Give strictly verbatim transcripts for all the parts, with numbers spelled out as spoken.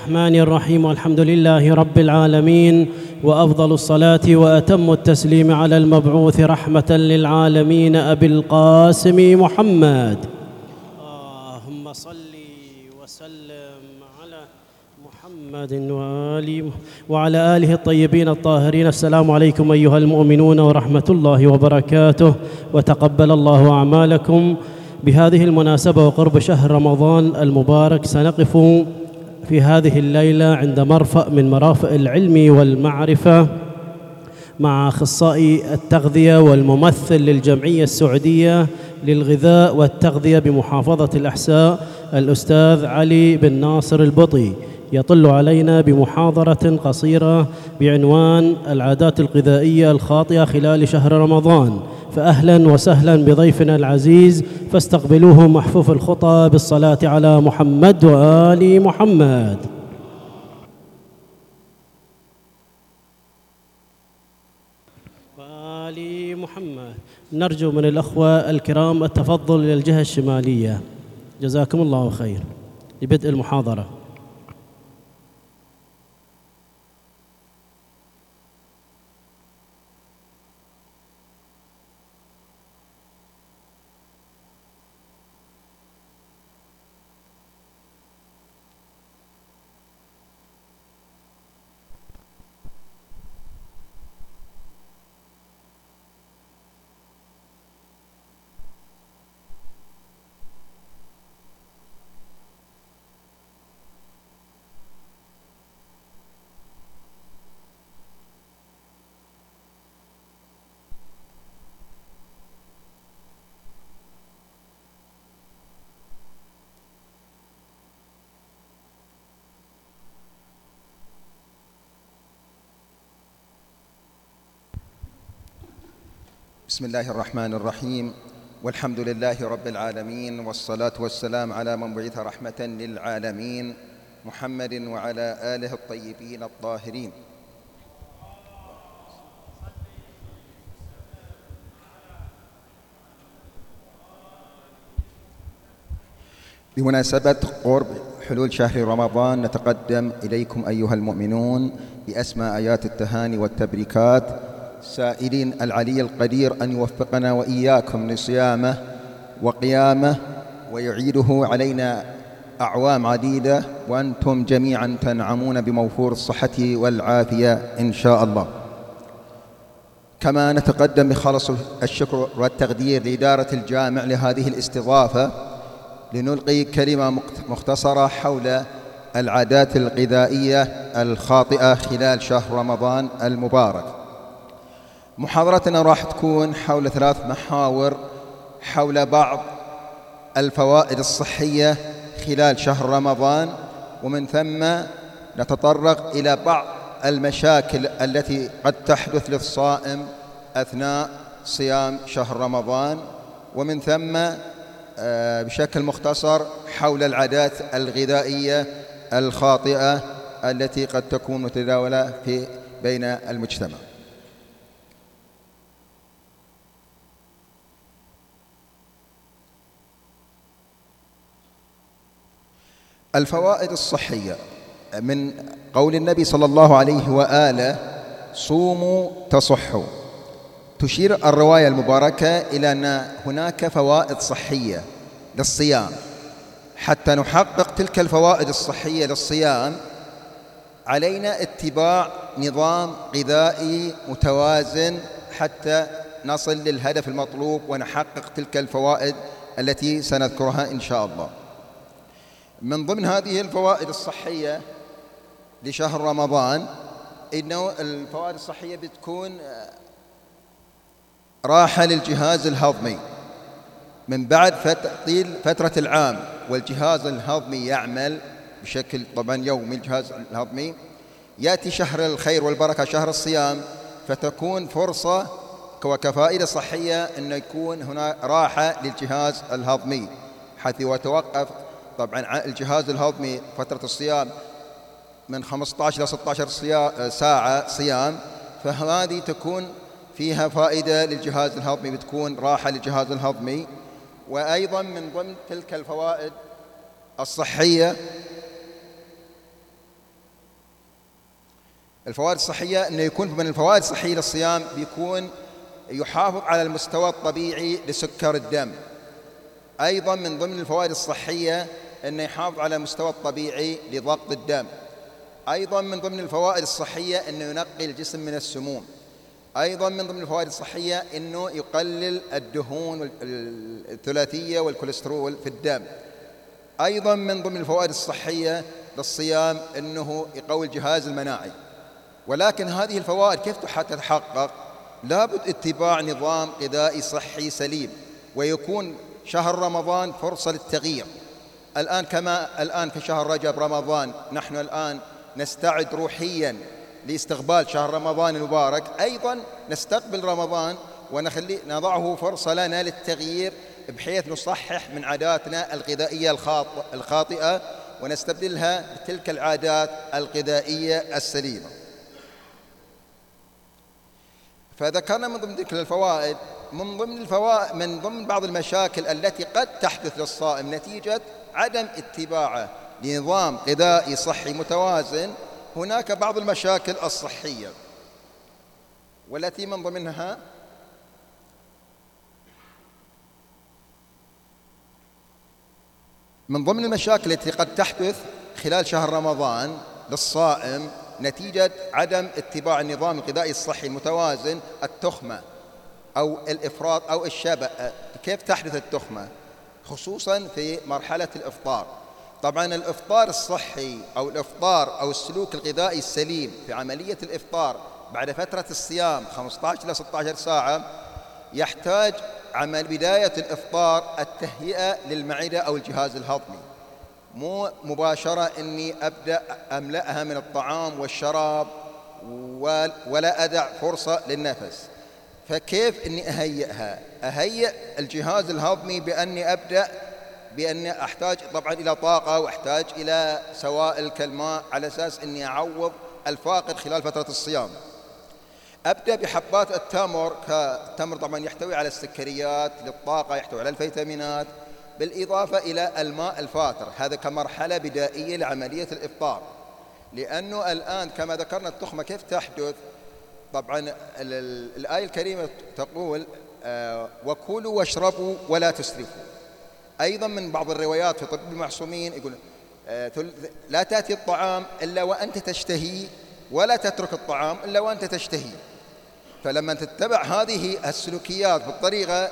الرحمن الرحيم، والحمد لله رب العالمين، وأفضل الصلاة وأتم التسليم على المبعوث رحمة للعالمين أبي القاسم محمد. اللهم صل وسلم على محمد وآله وعلى آله الطيبين الطاهرين. السلام عليكم أيها المؤمنون ورحمة الله وبركاته، وتقبل الله أعمالكم. بهذه المناسبة وقرب شهر رمضان المبارك سنقف في هذه الليلة عند مرفأ من مرافئ العلم والمعرفة مع أخصائي التغذية والممثل للجمعية السعودية للغذاء والتغذية بمحافظة الأحساء، الأستاذ علي بن ناصر البطي، يطل علينا بمحاضرة قصيرة بعنوان العادات الغذائية الخاطئة خلال شهر رمضان. فأهلا وسهلا بضيفنا العزيز، فاستقبلوه محفوف الخطى بالصلاة على محمد وآل محمد. وآل محمد. نرجو من الأخوة الكرام التفضل إلى الجهة الشمالية، جزاكم الله خير، لبدء المحاضرة. بسم الله الرحمن الرحيم، والحمد لله رب العالمين، والصلاة والسلام على من بعث رحمة للعالمين محمد وعلى آله الطيبين الطاهرين. بمناسبة قرب حلول شهر رمضان نتقدم إليكم أيها المؤمنون بأسمى آيات التهاني والتبريكات، سائلين العلي القدير أن يوفقنا وإياكم لصيامه وقيامه ويعيده علينا أعوام عديدة، وأنتم جميعا تنعمون بموفور الصحة والعافية إن شاء الله. كما نتقدم بخالص الشكر والتقدير لإدارة الجامع لهذه الاستضافة لنلقي كلمة مختصرة حول العادات الغذائية الخاطئة خلال شهر رمضان المبارك. محاضرتنا راح تكون حول ثلاث محاور حول بعض الفوائد الصحية خلال شهر رمضان، ومن ثم نتطرق إلى بعض المشاكل التي قد تحدث للصائم أثناء صيام شهر رمضان، ومن ثم بشكل مختصر حول العادات الغذائية الخاطئة التي قد تكون متداولة في بين المجتمع. الفوائد الصحية من قول النبي صلى الله عليه وآله: صوموا تصحوا. تشير الرواية المباركة إلى أن هناك فوائد صحية للصيام. حتى نحقق تلك الفوائد الصحية للصيام علينا اتباع نظام غذائي متوازن حتى نصل للهدف المطلوب ونحقق تلك الفوائد التي سنذكرها إن شاء الله. من ضمن هذه الفوائد الصحية لشهر رمضان إنه الفوائد الصحية بتكون راحة للجهاز الهضمي. من بعد طيل فترة العام والجهاز الهضمي يعمل بشكل طبعا يومي، الجهاز الهضمي يأتي شهر الخير والبركة شهر الصيام، فتكون فرصة وكفائدة صحية أن يكون هنا راحة للجهاز الهضمي، حيث يتوقف طبعا الجهاز الهضمي فترة الصيام من خمسة عشر إلى ستة عشر ساعة صيام، فهذه تكون فيها فائدة للجهاز الهضمي، بتكون راحة للجهاز الهضمي. وأيضا من ضمن تلك الفوائد الصحية الفوائد الصحية أنه يكون من الفوائد الصحية للصيام بيكون يحافظ على المستوى الطبيعي لسكر الدم. أيضا من ضمن الفوائد الصحية أنه يحافظ على المستوى الطبيعي لضغط الدم. أيضا من ضمن الفوائد الصحية أنه ينقي الجسم من السموم. أيضا من ضمن الفوائد الصحية أنه يقلل الدهون الثلاثية والكوليسترول في الدم. أيضا من ضمن الفوائد الصحية للصيام أنه يقوي الجهاز المناعي. ولكن هذه الفوائد كيف تتحقق؟ لابد اتباع نظام غذائي صحي سليم، ويكون شهر رمضان فرصة للتغيير. الآن كما الآن في شهر رجب رمضان نحن الآن نستعد روحيا لاستقبال شهر رمضان المبارك، أيضا نستقبل رمضان ونخلي نضعه فرصة لنا للتغيير، بحيث نصحح من عاداتنا الغذائية الخاطئة ونستبدلها بتلك العادات الغذائية السليمة. فذكرنا من ضمن تلك الفوائد من ضمن الفوائد من ضمن بعض المشاكل التي قد تحدث للصائم نتيجة عدم اتباعه لنظام غذائي صحي متوازن. هناك بعض المشاكل الصحية، والتي من ضمنها من ضمن المشاكل التي قد تحدث خلال شهر رمضان للصائم نتيجة عدم اتباع النظام الغذائي الصحي المتوازن التخمة أو الإفراط أو الشبع. كيف تحدث التخمة؟ خصوصا في مرحلة الإفطار. طبعا الإفطار الصحي أو الإفطار أو السلوك الغذائي السليم في عملية الإفطار بعد فترة الصيام خمسة عشر إلى ستة عشر ساعة يحتاج عمل بداية الإفطار التهيئة للمعدة أو الجهاز الهضمي، مو مباشرة أني أبدأ أملأها من الطعام والشراب ولا أدع فرصة للنفس. فكيف أني أهيئها؟ أهيئ الجهاز الهضمي بأني أبدأ بأني أحتاج طبعا إلى طاقة وأحتاج إلى سوائل كالماء على أساس أني أعوض الفاقد خلال فترة الصيام. أبدأ بحبات التمر. كالتمر طبعا يحتوي على السكريات للطاقة، يحتوي على الفيتامينات، بالإضافة إلى الماء الفاتر، هذا كمرحلة بدائية لعملية الإفطار. لأنه الآن كما ذكرنا التخمة كيف تحدث؟ طبعا الآية الكريمة تقول آه وكلوا واشربوا ولا تسرفوا. أيضا من بعض الروايات في طب المعصومين يقول آه لا تأتي الطعام إلا وأنت تشتهي ولا تترك الطعام إلا وأنت تشتهي. فلما تتبع هذه السلوكيات بالطريقة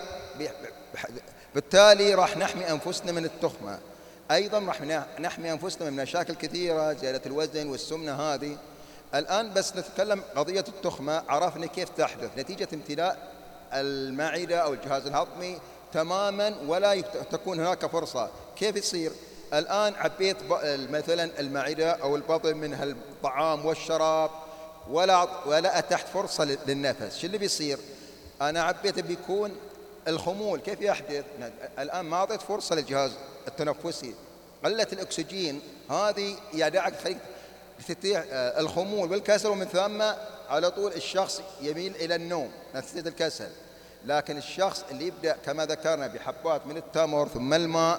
بالتالي راح نحمي أنفسنا من التخمة. أيضا راح نحمي أنفسنا من مشاكل كثيرة، زيادة الوزن والسمنة هذه. الآن بس نتكلم قضية التخمة، عرفنا كيف تحدث نتيجة امتلاء المعدة أو الجهاز الهضمي تماما ولا تكون هناك فرصة. كيف يصير؟ الآن عبيت مثلا المعدة أو البطن من الطعام والشراب ولا ولا أتحت فرصة للنفس. شو اللي بيصير؟ أنا عبيت بيكون الخمول. كيف يحدث؟ الآن ما أعطيت فرصة للجهاز التنفسي، قلة الأكسجين هذه يدعك خليك تستطيع الخمول والكسل، ومن ثم على طول الشخص يميل إلى النوم نتيجة الكسل. لكن الشخص اللي يبدأ كما ذكرنا بحبات من التمر ثم الماء،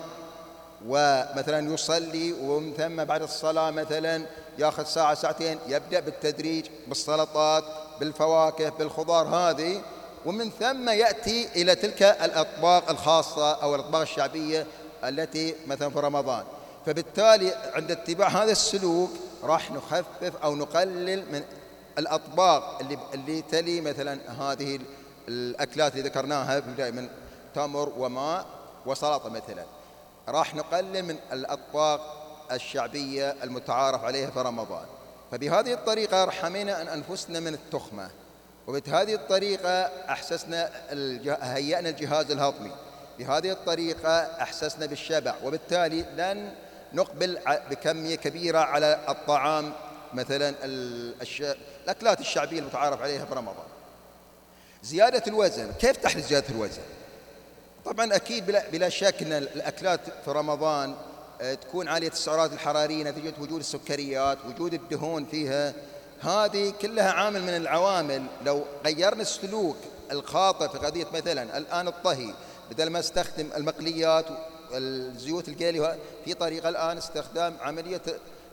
ومثلا يصلي ومن ثم بعد الصلاة مثلا يأخذ ساعة ساعتين، يبدأ بالتدريج بالسلطات بالفواكه بالخضار هذه، ومن ثم يأتي إلى تلك الأطباق الخاصة أو الأطباق الشعبية التي مثلا في رمضان. فبالتالي عند اتباع هذا السلوك راح نخفف أو نقلل من الأطباق اللي اللي تلي مثلا هذه الأكلات اللي ذكرناها في البداية من تمر وماء وسلطة مثلا. راح نقلل من الأطباق الشعبية المتعارف عليها في رمضان. فبهذه الطريقة رحمينا أن أنفسنا من التخمة، وبهذه الطريقة أحسسنا هيئنا الجهاز الهضمي، بهذه الطريقة أحسسنا بالشبع، وبالتالي لن نقبل بكمية كبيرة على الطعام مثلا الش... الأكلات الشعبية المتعارف عليها في رمضان. زيادة الوزن. كيف تحدث زيادة الوزن؟ طبعا أكيد بلا, بلا شك أن الأكلات في رمضان تكون عالية السعرات الحرارية نتيجة وجود السكريات، وجود الدهون فيها، هذه كلها عامل من العوامل. لو غيرنا السلوك الخاطئ في قضية مثلا الآن الطهي، بدل ما استخدم المقليات والزيوت القليلة، في طريقة الآن استخدام عملية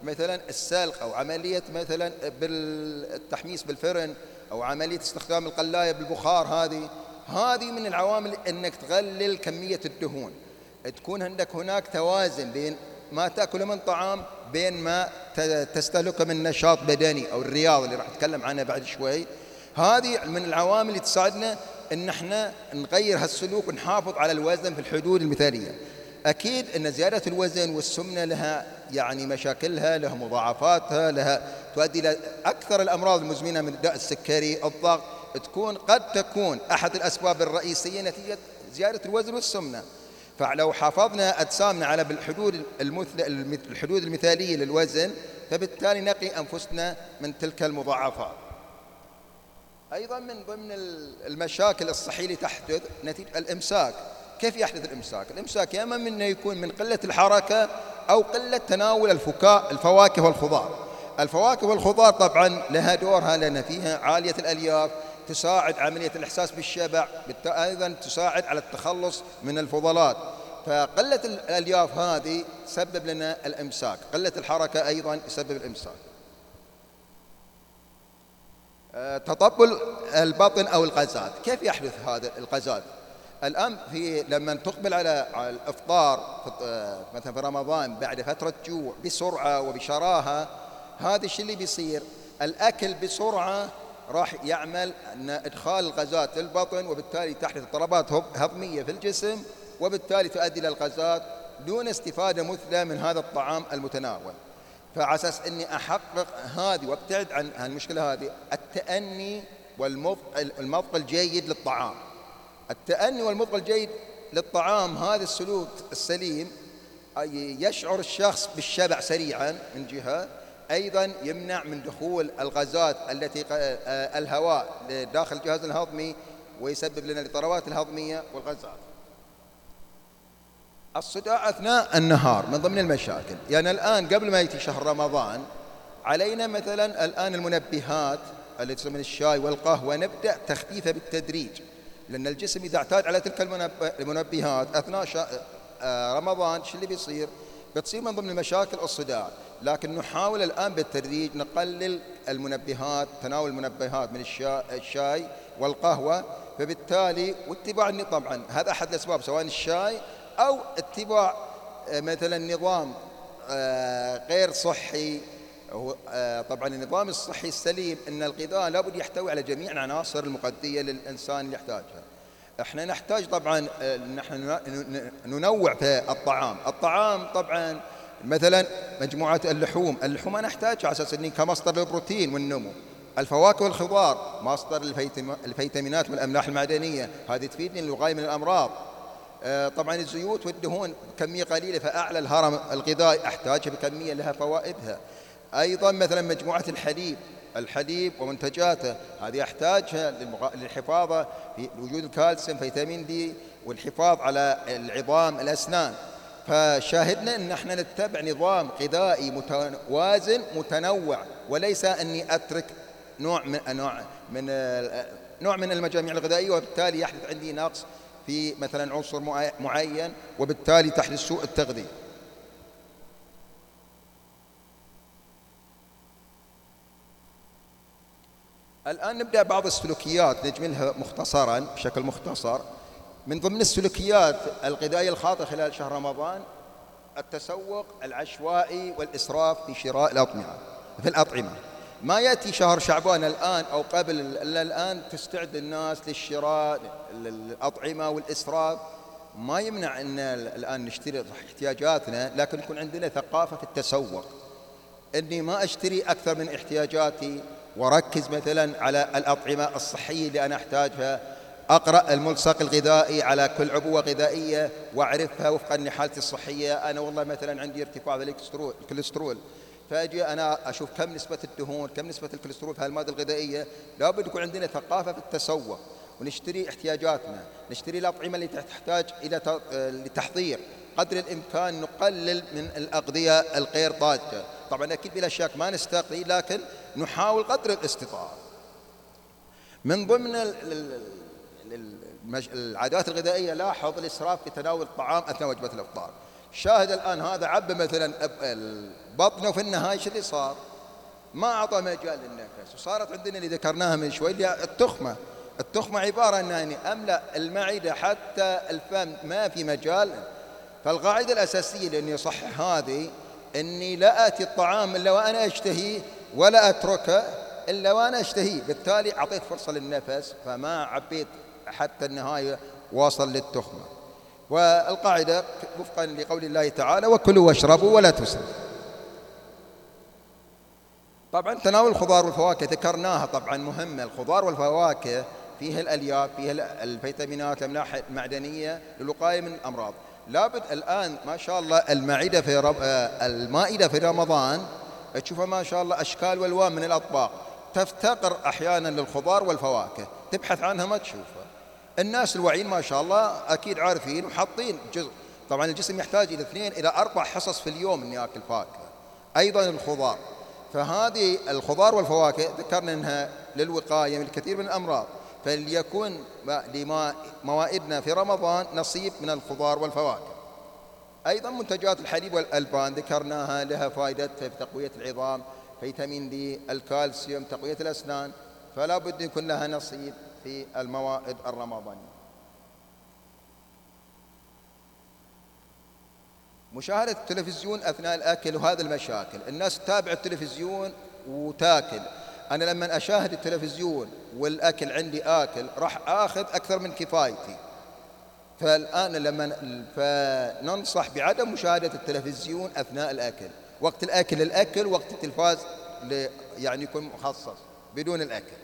مثلا السلق أو عملية مثلا بالتحميص بالفرن أو عملية استخدام القلاية بالبخار، هذه هذه من العوامل أنك تقلل كمية الدهون، تكون عندك هناك توازن بين ما تأكله من طعام بين ما تستهلكه من نشاط بدني أو الرياضة اللي راح أتكلم عنها بعد شوي. هذه من العوامل اللي تساعدنا أن احنا نغير هالسلوك ونحافظ على الوزن في الحدود المثالية. أكيد أن زيادة الوزن والسمنة لها يعني مشاكلها، لها مضاعفاتها، لها تؤدي إلى أكثر الأمراض المزمنة من الداء السكري، الضغط، تكون قد تكون أحد الأسباب الرئيسية نتيجة زيادة الوزن والسمنة. فلو حافظنا أجسامنا على بالحدود الحدود المثالية للوزن، فبالتالي نقي أنفسنا من تلك المضاعفات. أيضا من ضمن المشاكل الصحية اللي تحدث نتيجة الإمساك. كيف يحدث الإمساك؟ الإمساك يا إما من يكون من قلة الحركة أو قلة تناول الفكاء الفواكه والخضار. الفواكه والخضار طبعا لها دورها لأن فيها عالية الألياف، تساعد عملية الإحساس بالشبع، أيضا تساعد على التخلص من الفضلات. فقلة الألياف هذه تسبب لنا الإمساك، قلة الحركة أيضا يسبب الإمساك. تطبل البطن أو الغازات. كيف يحدث هذا الغازات؟ الآن في لما تقبل على الإفطار مثلا في رمضان بعد فترة جوع بسرعة وبشراهة، هذا الشيء اللي بيصير، الأكل بسرعة راح يعمل أن إدخال الغازات للبطن، وبالتالي تحدث اضطرابات هضمية في الجسم، وبالتالي تؤدي إلى الغازات دون استفادة مثلى من هذا الطعام المتناول. فعلى أساس أني أحقق هذه وابتعد عن المشكلة هذه، التأني والمضغ الجيد للطعام. التأني والمضغ الجيد للطعام، هذا السلوك السليم يشعر الشخص بالشبع سريعا من جهة، أيضا يمنع من دخول الغازات التي الهواء داخل الجهاز الهضمي ويسبب لنا الاضطرابات الهضمية والغازات. الصداع أثناء النهار من ضمن المشاكل. يعني الآن قبل ما يأتي شهر رمضان علينا مثلا الآن المنبهات التي تسمى الشاي والقهوة نبدأ تخفيفها بالتدريج، لأن الجسم إذا اعتاد على تلك المنبهات أثناء رمضان شو اللي بيصير؟ بتصير من ضمن المشاكل الصداع. لكن نحاول الآن بالتدريج نقلل المنبهات، تناول المنبهات من الشاي والقهوة، فبالتالي واتباع طبعا هذا أحد الأسباب، سواء الشاي أو اتباع مثلا نظام غير صحي. طبعا النظام الصحي السليم أن الغذاء لابد يحتوي على جميع العناصر المغذية للإنسان اللي يحتاجها. احنا نحتاج طبعا نحن ننوع في الطعام. الطعام طبعا مثلا مجموعة اللحوم، اللحوم أنا أحتاجها على أساس أني كمصدر للبروتين والنمو. الفواكه والخضار مصدر الفيتامينات والأملاح المعدنية، هذه تفيدني للوقاية من الأمراض. طبعا الزيوت والدهون بكمية قليلة، فأعلى الهرم الغذائي أحتاجها بكمية لها فوائدها. أيضا مثلا مجموعة الحليب، الحليب ومنتجاته هذه أحتاجها للحفاظ في وجود الكالسيوم، فيتامين دي، والحفاظ على العظام الأسنان. فشاهدنا أن احنا نتبع نظام غذائي متوازن متنوع، وليس أني أترك نوع من نوع من نوع من المجاميع الغذائية وبالتالي يحدث عندي نقص في مثلا عنصر معين، وبالتالي تحدث سوء التغذية. الآن نبدأ بعض السلوكيات نجملها مختصرا بشكل مختصر. من ضمن السلوكيات الغذائية الخاطئة خلال شهر رمضان التسوق العشوائي والإسراف في شراء الأطعمة في الأطعمة. ما يأتي شهر شعبان الآن أو قبل إلا الآن تستعد الناس للشراء الأطعمة والإسراف. ما يمنع أن الآن نشتري احتياجاتنا، لكن يكون عندنا ثقافة في التسوق، أني ما أشتري أكثر من احتياجاتي وركز مثلا على الأطعمة الصحية اللي أنا أحتاجها. أقرأ الملصق الغذائي على كل عبوة غذائية وأعرفها وفقا لحالتي الصحية. أنا والله مثلا عندي ارتفاع في الكوليسترول، فأجي أنا أشوف كم نسبة الدهون، كم نسبة الكوليسترول في هالمادة الغذائية. لابد يكون عندنا ثقافة في التسوق ونشتري احتياجاتنا، نشتري الأطعمة اللي تحتاج إلى تحضير. قدر الإمكان نقلل من الأغذية الغير طازجة. طبعا أكيد بلا شك ما نستقي، لكن نحاول قدر الاستطاعة. من ضمن العادات الغذائية لاحظ الإسراف في تناول الطعام أثناء وجبة الإفطار. شاهد الآن هذا عب مثلا بطنه، في النهاية شو اللي صار؟ ما أعطى مجال للنفس، وصارت عندنا اللي ذكرناها من شوي اللي التخمة. التخمة عبارة عن أني أملأ المعدة حتى الفم ما في مجال. فالقاعدة الأساسية لأني أصحح هذه أني لا آتي الطعام إلا وأنا أشتهيه، ولا أتركه إلا وأنا أشتهيه، بالتالي أعطيت فرصة للنفس، فما عبيت حتى النهاية واصل للتخمة. والقاعدة وفقا لقول الله تعالى: وكلوا واشربوا ولا تسرفوا. طبعا تناول الخضار والفواكه ذكرناها، طبعا مهمة. الخضار والفواكه فيها الألياف، فيها الفيتامينات، الأملاح المعدنية للوقاية من الأمراض. لابد الآن ما شاء الله المائدة في رب... المائدة في رمضان تشوفها ما شاء الله أشكال والوان من الأطباق، تفتقر أحيانا للخضار والفواكه، تبحث عنها ما تشوفها. الناس الواعيين ما شاء الله أكيد عارفين وحاطين جزء. طبعا الجسم يحتاج إلى اثنين إلى أربع حصص في اليوم إني آكل فاكهة، أيضا الخضار. فهذه الخضار والفواكه ذكرنا أنها للوقاية من الكثير من الأمراض، فليكون لموائدنا في رمضان نصيب من الخضار والفواكه. أيضا منتجات الحليب والألبان ذكرناها، لها فائدة في تقوية العظام، فيتامين دي، الكالسيوم، تقوية الأسنان، فلا بد يكون لها نصيب في الموائد الرمضانية. مشاهدة التلفزيون أثناء الأكل وهذا المشاكل، الناس تتابع التلفزيون وتاكل. أنا لما أشاهد التلفزيون والأكل عندي آكل راح آخذ أكثر من كفايتي. فالآن لما فننصح بعدم مشاهدة التلفزيون أثناء الأكل، وقت الأكل الأكل، وقت التلفاز يعني يكون مخصص بدون الأكل.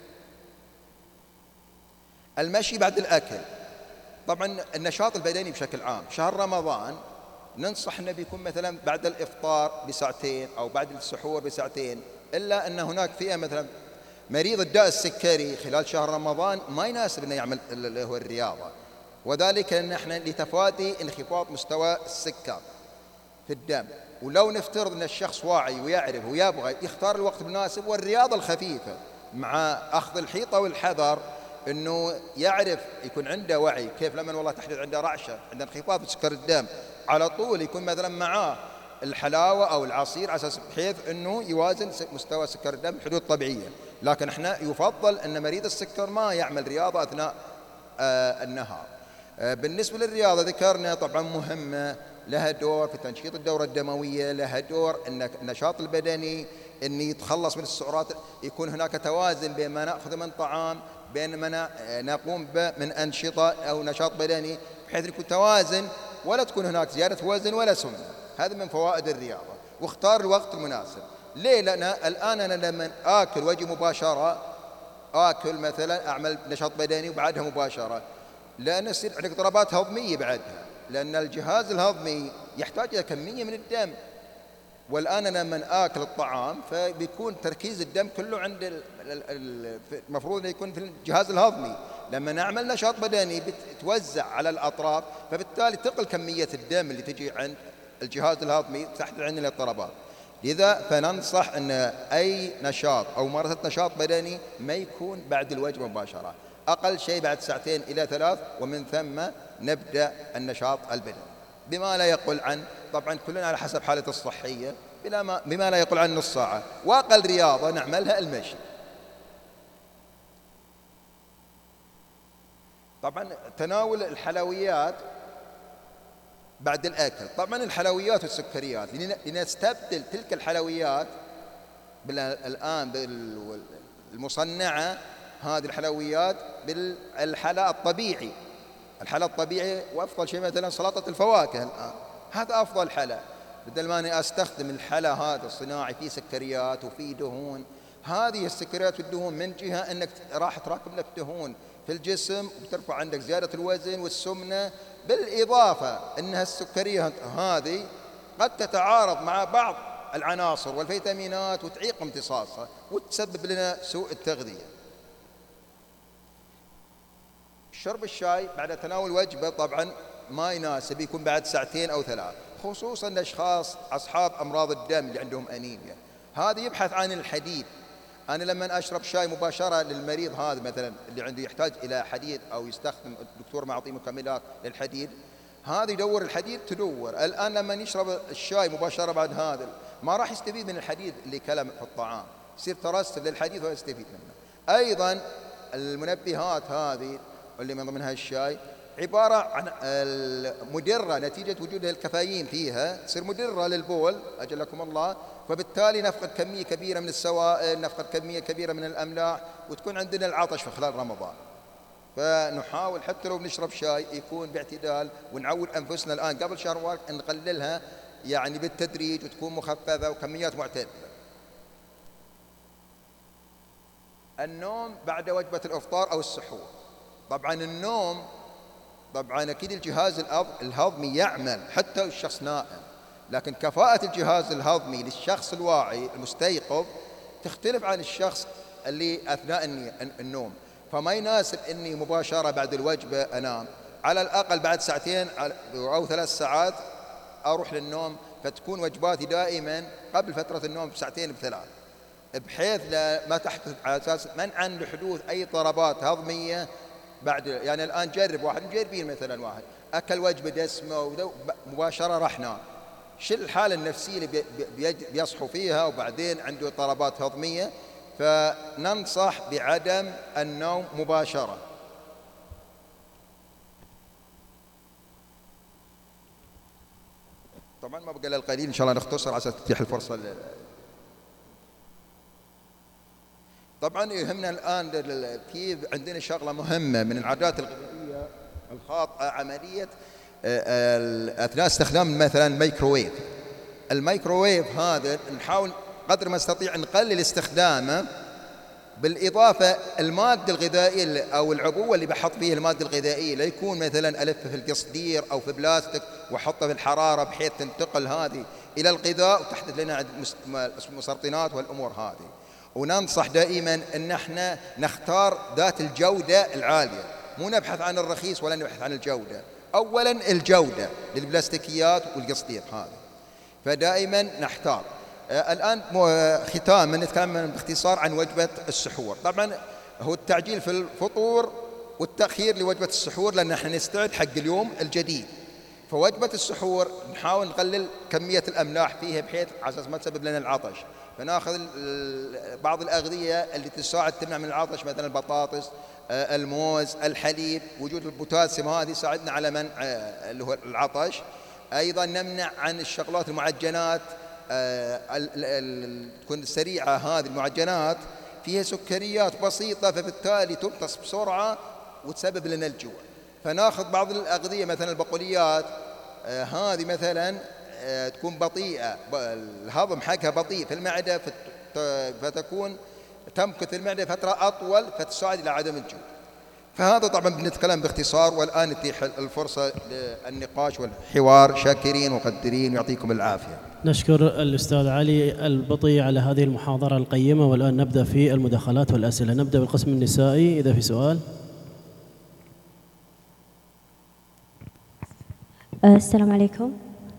المشي بعد الأكل، طبعا النشاط البدني بشكل عام شهر رمضان ننصح أنه بيكون مثلا بعد الإفطار بساعتين أو بعد السحور بساعتين، إلا أن هناك فئة مثلا مريض الداء السكري خلال شهر رمضان ما يناسب أنه يعمل اللي هو الرياضة، وذلك أن احنا لتفادي انخفاض مستوى السكر في الدم. ولو نفترض أن الشخص واعي ويعرف ويبغى يختار الوقت المناسب والرياضة الخفيفة مع أخذ الحيطة والحذر، أنه يعرف يكون عنده وعي كيف لما والله تحدث عنده رعشة، عنده انخفاض في سكر الدم، على طول يكون مثلا معاه الحلاوة أو العصير على أساس بحيث أنه يوازن مستوى سكر الدم بحدود طبيعية. لكن احنا يفضل أن مريض السكر ما يعمل رياضة أثناء آه النهار. آه بالنسبة للرياضة ذكرنا طبعا مهمة، لها دور في تنشيط الدورة الدموية، لها دور أن النشاط البدني، أن يتخلص من السعرات، يكون هناك توازن بين ما نأخذ من طعام بين ما نقوم به من أنشطة أو نشاط بدني، بحيث يكون توازن ولا تكون هناك زيادة وزن ولا سمنة. هذا من فوائد الرياضة. واختار الوقت المناسب. ليه؟ لأن الآن أنا لما آكل وأجي مباشرة آكل مثلا أعمل نشاط بدني وبعدها مباشرة، لأن يصير عندك اضطرابات هضمية بعدها، لأن الجهاز الهضمي يحتاج إلى كمية من الدم. والآن أنا لما آكل الطعام فبيكون تركيز الدم كله عند المفروض يكون في الجهاز الهضمي. لما نعمل نشاط بدني بتوزع على الأطراف، فبالتالي تقل كمية الدم اللي تجي عند الجهاز الهضمي تحدث عندنا الاضطرابات. لذا فننصح أن أي نشاط أو ممارسة نشاط بدني ما يكون بعد الوجبة مباشرة، أقل شيء بعد ساعتين إلى ثلاث، ومن ثم نبدأ النشاط البدني بما لا يقل عن، طبعا كلنا على حسب حالته الصحية، بما لا يقل عن نص ساعة. وأقل رياضة نعملها المشي. طبعا تناول الحلويات بعد الأكل، طبعا الحلويات والسكريات لنستبدل تلك الحلويات الآن بالمصنعة، هذه الحلويات بالحلا الطبيعي. الحلا الطبيعي وأفضل شيء مثلا سلطة الفواكه الآن، هذا أفضل حلا، بدل ما أني أستخدم الحلا هذا الصناعي فيه سكريات وفيه دهون. هذه السكريات والدهون من جهة أنك راح تراكم لك دهون في الجسم وترفع عندك زيادة الوزن والسمنة، بالإضافة أنها السكريات هذه قد تتعارض مع بعض العناصر والفيتامينات وتعيق امتصاصها وتسبب لنا سوء التغذية. شرب الشاي بعد تناول وجبة طبعا ما يناسب يكون بعد ساعتين أو ثلاث، خصوصا الأشخاص أصحاب أمراض الدم اللي عندهم أنيميا، هذا يبحث عن الحديد. أنا لما أشرب شاي مباشرة للمريض هذا مثلا اللي عنده يحتاج إلى حديد أو يستخدم الدكتور معطيه مكملات للحديد، هذا يدور الحديد تدور. الآن لما يشرب الشاي مباشرة بعد هذا ما راح يستفيد من الحديد اللي كلم في الطعام، يصير ترسب للحديد ويستفيد منه. أيضا المنبهات هذه اللي من ضمنها الشاي عبارة عن مدرة نتيجة وجود الكافيين فيها، تصير مدرة للبول أجلكم الله، فبالتالي نفقد كمية كبيرة من السوائل، نفقد كمية كبيرة من الأملاح، وتكون عندنا العطش في خلال رمضان. فنحاول حتى لو نشرب شاي يكون باعتدال، ونعود أنفسنا الآن قبل شهر واحد نقللها يعني بالتدريج وتكون مخففة وكميات معتدلة. النوم بعد وجبة الإفطار أو السحور. طبعا النوم طبعا أكيد الجهاز الهضمي يعمل حتى الشخص نائم، لكن كفاءة الجهاز الهضمي للشخص الواعي المستيقظ تختلف عن الشخص اللي أثناء النوم. فما يناسب أني مباشرة بعد الوجبة أنام، على الأقل بعد ساعتين أو ثلاث ساعات أروح للنوم، فتكون وجباتي دائما قبل فترة النوم بساعتين بثلاث، بحيث لا ما تحدث على أساس منعا لحدوث أي اضطرابات هضمية بعد. يعني الآن جرب واحد مجربين مثلا واحد أكل وجبة دسمة مباشرة راح نام، شو الحالة النفسية اللي بيصحوا فيها وبعدين عنده اضطرابات هضمية. فننصح بعدم النوم مباشرة. طبعا ما بقى إلا القليل إن شاء الله نختصر على أساس تتيح الفرصة. طبعا يهمنا الآن في عندنا شغلة مهمة من العادات الغذائية الخاطئة، عملية أثناء استخدام مثلا الميكروويف. الميكروويف هذا نحاول قدر ما نستطيع نقلل استخدامه، بالإضافة المادة الغذائية أو العبوة اللي بحط فيه المادة الغذائية لا يكون مثلا ألفه في القصدير أو في بلاستيك وأحطه في الحرارة بحيث تنتقل هذه إلى الغذاء وتحدث لنا المسرطنات والأمور هذه. وننصح دائما أن احنا نختار ذات الجودة العالية، مو نبحث عن الرخيص ولا نبحث عن الجودة. أولا الجودة للبلاستيكيات والقصدير هذه، فدائما نحتار. الآن ختاما نتكلم باختصار عن وجبة السحور. طبعا هو التعجيل في الفطور والتأخير لوجبة السحور، لأن احنا نستعد حق اليوم الجديد. فوجبة السحور نحاول نقلل كمية الأملاح فيها بحيث على أساس ما تسبب لنا العطش، فناخذ بعض الأغذية اللي تساعد تمنع من العطش، مثلا البطاطس، الموز، الحليب. وجود البوتاسيوم هذه يساعدنا على منع اللي هو العطش. أيضا نمنع عن الشغلات المعجنات تكون سريعة، هذه المعجنات فيها سكريات بسيطة فبالتالي تمتص بسرعة وتسبب لنا الجوع. فناخذ بعض الأغذية مثلا البقوليات هذه مثلا تكون بطيئة، الهضم حقها بطيء في المعدة، فتكون تمكث المعدة فترة أطول فتساعد إلى عدم الجوع. فهذا طبعا بنتكلم باختصار، والآن نتيح الفرصة للنقاش والحوار. شاكرين ومقدرين ويعطيكم العافية. نشكر الأستاذ علي البطي على هذه المحاضرة القيمة، والآن نبدأ في المداخلات والأسئلة. نبدأ بالقسم النسائي إذا في سؤال. السلام عليكم.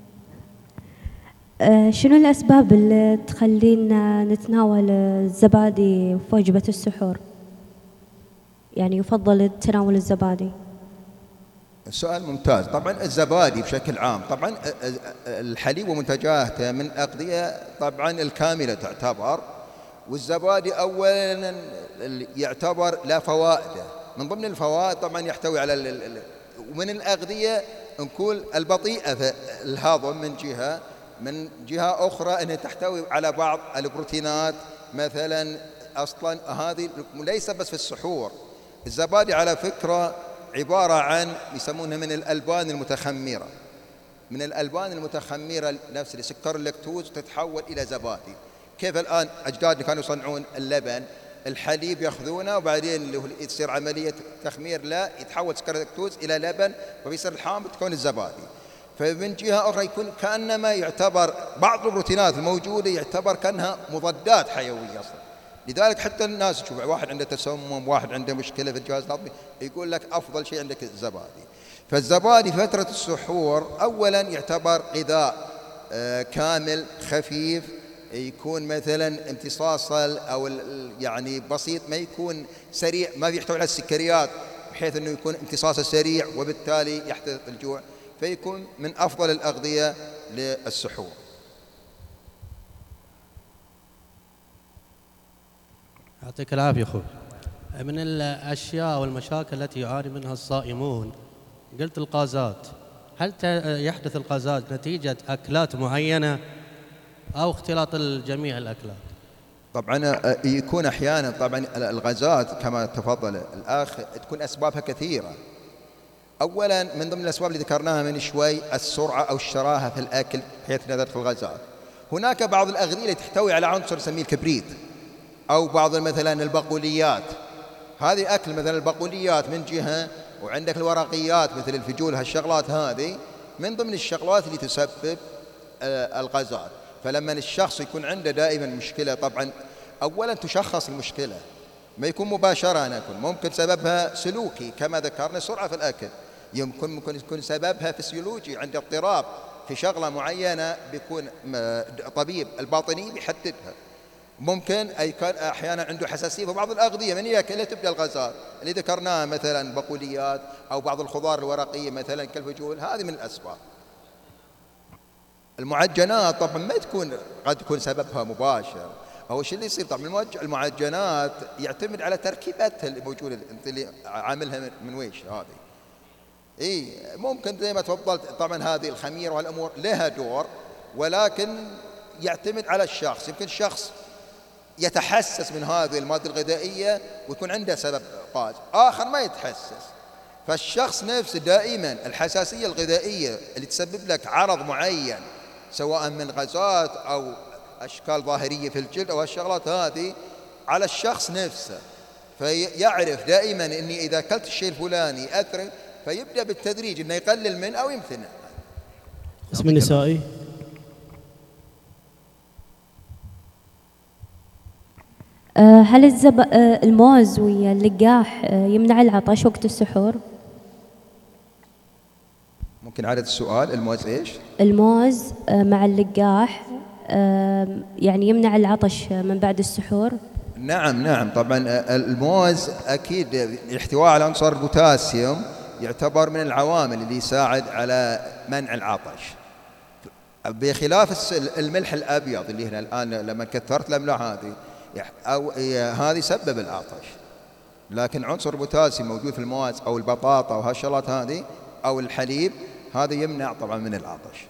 شنو الأسباب اللي تخلينا نتناول الزبادي في وجبة السحور؟ يعني يفضل تناول الزبادي. سؤال ممتاز. طبعا الزبادي بشكل عام، طبعا الحليب ومنتجاته من الأغذية طبعا الكاملة تعتبر، والزبادي أولا يعتبر لا فوائده. من ضمن الفوائد طبعا يحتوي على ومن الأغذية نقول البطيئة في الهضم من جهة، من جهة أخرى أنها تحتوي على بعض البروتينات مثلا. أصلا هذه ليس بس في السحور. الزبادي على فكرة عبارة عن يسمونها من الألبان المتخمرة، من الألبان المتخمرة نفس سكر اللاكتوز تتحول إلى زبادي. كيف الآن أجدادنا كانوا يصنعون اللبن، الحليب يأخذونه وبعدين اللي هو يصير عملية تخمير لا يتحول سكر اللاكتوز إلى لبن وبيصير الحامض تكون الزبادي. فمن جهة أخرى يكون كأنما يعتبر بعض البروتينات الموجودة يعتبر كأنها مضادات حيوية أصلا. لذلك حتى الناس تشوف واحد عنده تسمم، واحد عنده مشكلة في الجهاز الهضمي، يقول لك أفضل شيء عندك الزبادي. فالزبادي في فترة السحور أولا يعتبر غذاء كامل خفيف، يكون مثلا امتصاصه أو يعني بسيط، ما يكون سريع، ما يحتوي على السكريات بحيث أنه يكون امتصاصه سريع وبالتالي يحدث الجوع. فيكون من أفضل الأغذية للسحور. يعطيك العافية أخوي. من الأشياء والمشاكل التي يعاني منها الصائمون قلت القازات، هل يحدث القازات نتيجة أكلات معينة أو اختلاط الجميع الأكلات؟ طبعا يكون أحيانا طبعا الغازات كما تفضل الأخ تكون أسبابها كثيرة. أولا من ضمن الأسباب اللي ذكرناها من شوي السرعة أو الشراهة في الأكل بحيث أنها تدخل الغازات. هناك بعض الأغذية اللي تحتوي على عنصر نسميه الكبريت، أو بعض مثلا البقوليات، هذه أكل مثلا البقوليات من جهة، وعندك الورقيات مثل الفجول، هالشغلات هذه من ضمن الشغلات اللي تسبب الغازات. فلما الشخص يكون عنده دائما مشكلة، طبعا أولا تشخص المشكلة، ما يكون مباشرة ناكل، ممكن سببها سلوكي كما ذكرنا سرعة في الأكل، يمكن ممكن يكون سببها فسيولوجي عند اضطراب في شغلة معينة بيكون طبيب الباطني بيحددها، ممكن أي كان أحيانا عنده حساسية في بعض الأغذية من يأكلها تبدأ الغازات اللي ذكرناها مثلا بقوليات أو بعض الخضار الورقية مثلا كالفجول، هذه من الأسباب. المعجنات طبعا ما تكون قد تكون سببها مباشر، أو شيء اللي يصير طبعا المعجنات يعتمد على تركيبتها اللي موجودة أنت اللي عاملها من ويش هذه. إيه ممكن زي ما تفضلت طبعا هذه الخميرة والأمور لها دور، ولكن يعتمد على الشخص. يمكن الشخص يتحسس من هذه المادة الغذائية ويكون عنده سبب غاز، آخر ما يتحسس. فالشخص نفسه دائما الحساسية الغذائية اللي تسبب لك عرض معين سواء من غازات أو أشكال ظاهرية في الجلد أو الشغلات هذه على الشخص نفسه، فيعرف دائما أني إذا أكلت الشيء الفلاني أثر، فيبدأ بالتدريج أنه يقلل منه أو يمتنع. اسم النسائي. هل الزب... الموز ويا اللقاح يمنع العطش وقت السحور؟ ممكن عدد السؤال. الموز إيش؟ الموز مع اللقاح يعني يمنع العطش من بعد السحور؟ نعم نعم طبعا الموز أكيد احتواه على عنصر البوتاسيوم يعتبر من العوامل اللي يساعد على منع العطش، بخلاف الملح الأبيض اللي هنا الآن لما كثرت الأملاح هذه أو هذه سبب العطش. لكن عنصر البوتاسيوم موجود في الموز أو البطاطا وهالشغلات هذه أو الحليب، هذا يمنع طبعا من العطش.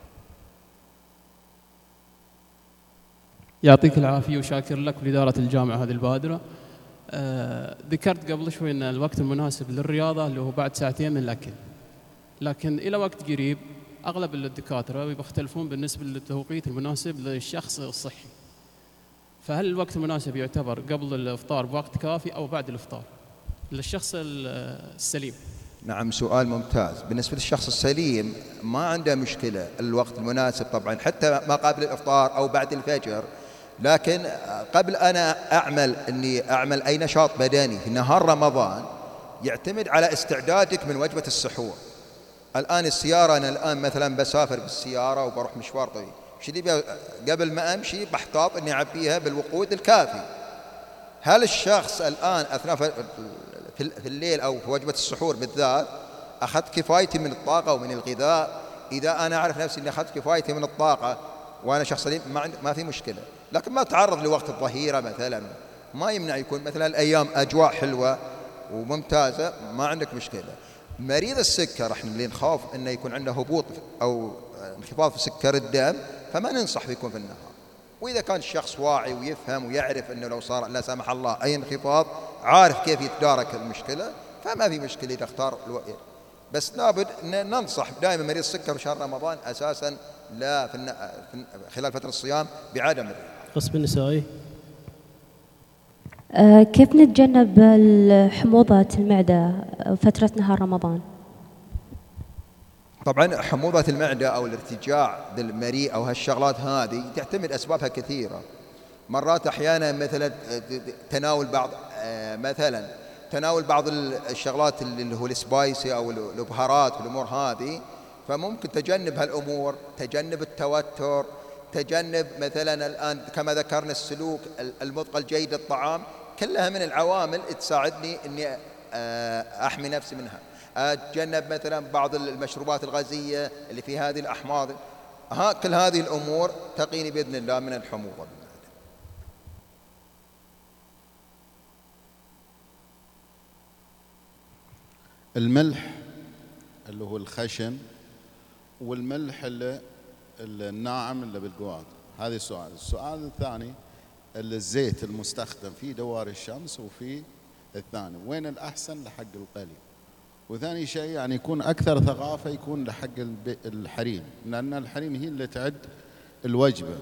يعطيك العافية وشاكر لك ولإدارة الجامعة هذه البادرة. آه ذكرت قبل شوي أن الوقت المناسب للرياضة اللي هو بعد ساعتين من الأكل، لكن إلى وقت قريب أغلب الدكاترة بيختلفون بالنسبة للتوقيت المناسب للشخص الصحي، فهل الوقت المناسب يعتبر قبل الإفطار بوقت كافي أو بعد الإفطار للشخص السليم؟ نعم سؤال ممتاز. بالنسبة للشخص السليم ما عنده مشكلة الوقت المناسب طبعا حتى ما قبل الإفطار أو بعد الفجر، لكن قبل أنا أعمل أني أعمل أي نشاط بدني في نهار رمضان يعتمد على استعدادك من وجبة السحور. الآن السيارة أنا الآن مثلا بسافر بالسيارة وبروح مشوار طويل، شو اللي قبل ما أمشي بحتاط أني أعبيها بالوقود الكافي. هل الشخص الآن أثناء في الليل أو في وجبة السحور بالذات أخذت كفايتي من الطاقة ومن الغذاء؟ إذا أنا أعرف نفسي أني أخذت كفايتي من الطاقة وأنا شخص سليم ما, ما في مشكلة، لكن ما تعرض لوقت الظهيرة مثلا ما يمنع يكون مثلا الأيام أجواء حلوة وممتازة ما عندك مشكلة. مريض السكر احنا اللي نخاف أنه يكون عنده هبوط أو انخفاض في سكر الدم فما ننصح بيكون في النهار. وإذا كان الشخص واعي ويفهم ويعرف أنه لو صار لا سمح الله أي انخفاض عارف كيف يتدارك المشكلة فما في مشكلة إذا اختار الوقت. بس لابد أن ننصح دائما مريض السكر في شهر رمضان أساسا لا في خلال فترة الصيام بعدم الرياضة. قسم النسائي. أه كيف نتجنب حموضة المعدة فترة نهار رمضان؟ طبعا حموضة المعدة أو الارتجاع للمريء أو هالشغلات هذه تعتمد أسبابها كثيرة. مرات أحيانا مثلا تناول بعض مثلا تناول بعض الشغلات اللي هو السبايسي أو البهارات والأمور هذه، فممكن تجنب هالأمور، تجنب التوتر، تجنب مثلا الآن كما ذكرنا السلوك، المذق الجيد للطعام، كلها من العوامل تساعدني أني أحمي نفسي منها. أتجنب مثلا بعض المشروبات الغازية اللي في هذه الأحماض. ها كل هذه الأمور تقيني بإذن الله من الحموضة. الملح اللي هو الخشن والملح اللي الناعم اللي بالقواد، هذا السؤال. السؤال الثاني الزيت المستخدم في دوار الشمس وفي الثاني وين الأحسن لحق القلي؟ وثاني شيء يعني يكون أكثر ثقافة يكون لحق الحريم، لأن الحريم هي اللي تعد الوجبة.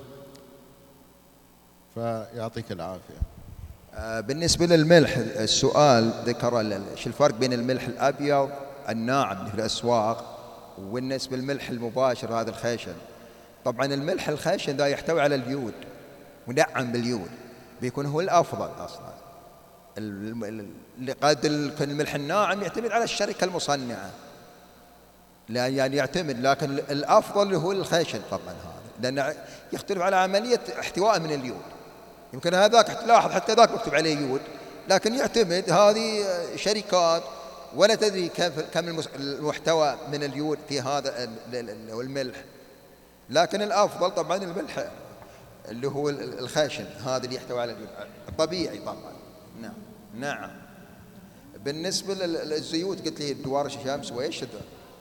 فيعطيك العافية. بالنسبة للملح السؤال ذكر شو الفرق بين الملح الأبيض الناعم اللي في الأسواق والنسبة للملح المباشر هذا الخشن. طبعا الملح الخشن ذا يحتوي على اليود ونعم باليود، بيكون هو الأفضل أصلا. اللي قد الملح الناعم يعتمد على الشركة المصنعة، لا يعني يعتمد، لكن الأفضل هو الخشن طبعا هذا، لأنه يختلف على عملية احتواء من اليود. يمكن هذاك تلاحظ حتى ذاك مكتوب عليه يود، لكن يعتمد هذه شركات ولا تدري كم المحتوى من اليود في هذا الملح. لكن الأفضل طبعا الملح اللي هو الخشن هذا اللي يحتوي على اليود الطبيعي طبعا. نعم نعم. بالنسبة للزيوت قلت لي دوار الشمس وإيش ذا؟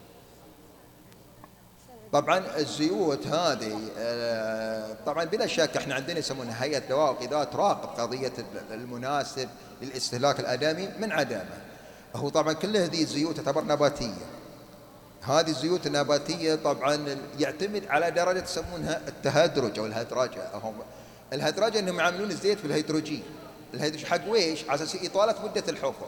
طبعا الزيوت هذه طبعا بلا شك احنا عندنا يسمونها هيئة دواء وغذاء تراقب قضية المناسب للاستهلاك الآدمي من عدمه. هو طبعا كل هذه الزيوت تعتبر نباتية. هذه الزيوت النباتية طبعا يعتمد على درجة يسمونها التهدرج أو الهدرجة. الهدرجة انهم يعملون الزيت في الهيدروجين. الهيدروجين حق ويش؟ على اساس إطالة مدة الحفر.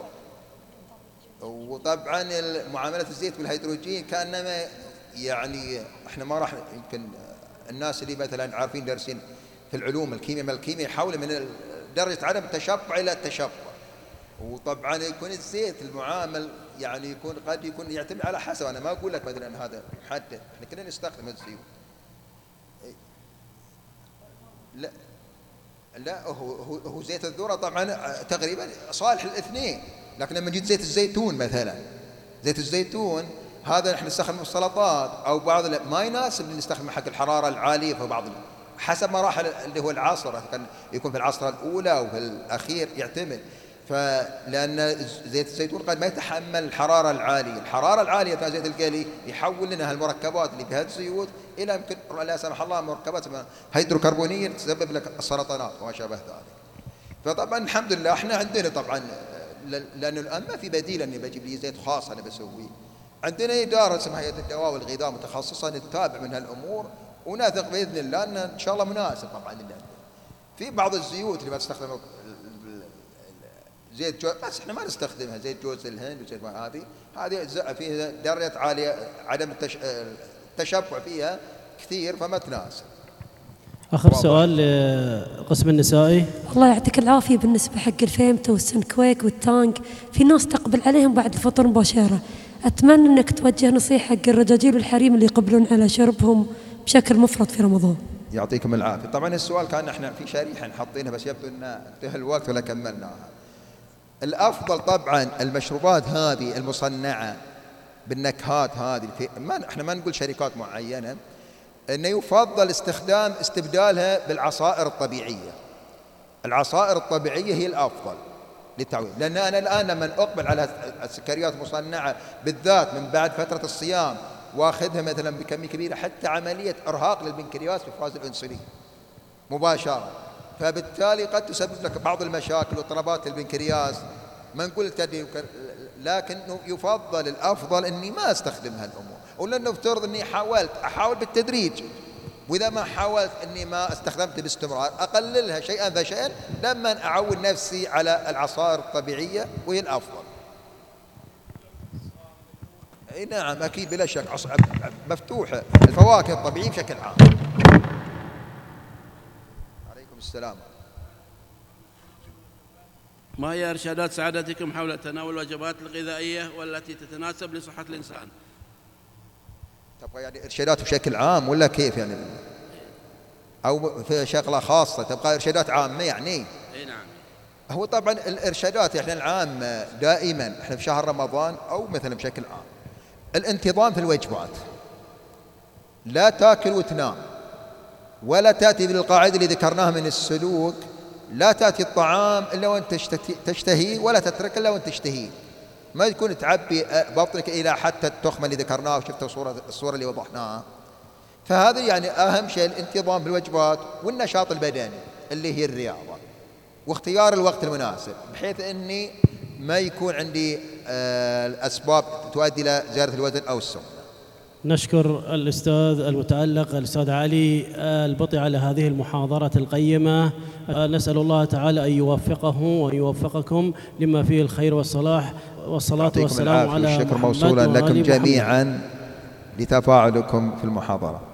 وطبعا معاملة الزيت بالهيدروجين كأنما يعني احنا ما راح يمكن الناس اللي مثلا عارفين دارسين في العلوم الكيمياء من الكيمياء يحول من درجة عدم التشبع إلى التشبع. وطبعا يكون الزيت المعامل يعني يكون قد يكون يعتمد على حسب. أنا ما أقول لك مثلا هذا محدد، احنا كلنا نستخدم الزيوت. لا لا هو هو زيت الذرة طبعا تقريبا صالح الاثنين، لكن لما نجي زيت الزيتون مثلا، زيت الزيتون هذا نحن نستخدمه في السلطات او بعض ما يناسب نستخدمه حق الحرارة العالية في بعض حسب مراحل اللي هو العصر، كان يكون في العصر الأولى وفي الأخير يعتمد. فلأن زيت الزيتون قد ما يتحمل الحرارة العالية. الحرارة العالية في زيت القلي يحول لنا المركبات اللي بهذه الزيوت إلى يمكن لا سمح الله مركبات هيدروكربونية تسبب لك السرطانات وما شابه ذلك. فطبعا الحمد لله احنا عندنا طبعا، لأنه الآن ما في بديل أني بجيب لي زيت خاص أنا بسويه. عندنا إدارة اسمها هيئة الدواء والغذاء متخصصة نتابع من هالأمور ونثق بإذن الله أن إن شاء الله مناسب. طبعا في بعض الزيوت اللي ما تستخدم زيت جوز، بس احنا ما نستخدمها، زيت جوز الهند وزيت ما هذه هذه فيها درجة عالية عدم التش... التشبع فيها كثير فما تناسب. آخر سؤال لقسم النسائي. الله يعطيك العافية. بالنسبة حق الفيمتو والسنكويك والتانك في ناس تقبل عليهم بعد الفطور مباشرة، أتمنى أنك توجه نصيحة حق الرجاجيل والحريم اللي يقبلون على شربهم بشكل مفرط في رمضان. يعطيكم العافية. طبعا السؤال كان احنا في شريحة حاطينها بس يبدو أن انتهى الوقت ولا كملناها. الأفضل طبعا المشروبات هذه المصنعة بالنكهات هذه في ما احنا ما نقول شركات معينة، انه يفضل استخدام استبدالها بالعصائر الطبيعية. العصائر الطبيعية هي الأفضل للتعويض، لأن أنا الآن لما أقبل على السكريات المصنعة بالذات من بعد فترة الصيام واخذها مثلا بكمية كبيرة حتى عملية إرهاق للبنكرياس في فاز الأنسولين مباشرة، فبالتالي قد تسبب لك بعض المشاكل واضطرابات البنكرياس. ما نقول تدري، لكن يفضل الأفضل أني ما أستخدم هالأمور، ولا نفترض أني حاولت أحاول بالتدريج، وإذا ما حاولت أني ما استخدمت باستمرار أقللها شيئا فشيئا لما أعود نفسي على العصائر الطبيعية وهي الأفضل. أي نعم أكيد بلا شك مفتوحة الفواكه الطبيعية بشكل عام. عليكم السلام. ما هي إرشادات سعادتكم حول تناول الوجبات الغذائية والتي تتناسب لصحة الإنسان؟ تبغى يعني إرشادات بشكل عام ولا كيف يعني؟ أو في شغلة خاصة تبقى إرشادات عامة يعني؟ أي نعم. هو طبعا الإرشادات احنا العامة دائما احنا في شهر رمضان أو مثلا بشكل عام الانتظام في الوجبات، لا تاكل وتنام، ولا تأتي بالقاعدة اللي ذكرناها من السلوك، لا تأتي الطعام إلا وأنت تشتهيه ولا تترك إلا وأنت تشتهيه، ما يكون تعبي بطنك إلى حتى التخمة اللي ذكرناها وشفتوا صورة الصورة اللي وضحناها. فهذا يعني أهم شيء الانتظام بالوجبات والنشاط البدني اللي هي الرياضة، واختيار الوقت المناسب بحيث أني ما يكون عندي الأسباب تؤدي إلى زيادة الوزن أو السمنة. نشكر الأستاذ المتألق الأستاذ علي البطي على هذه المحاضرة القيمة. نسأل الله تعالى أن يوفقه وأن يوفقكم لما فيه الخير والصلاح، والصلاة والسلام على محمد. والشكر موصولا لكم جميعا لتفاعلكم في المحاضرة.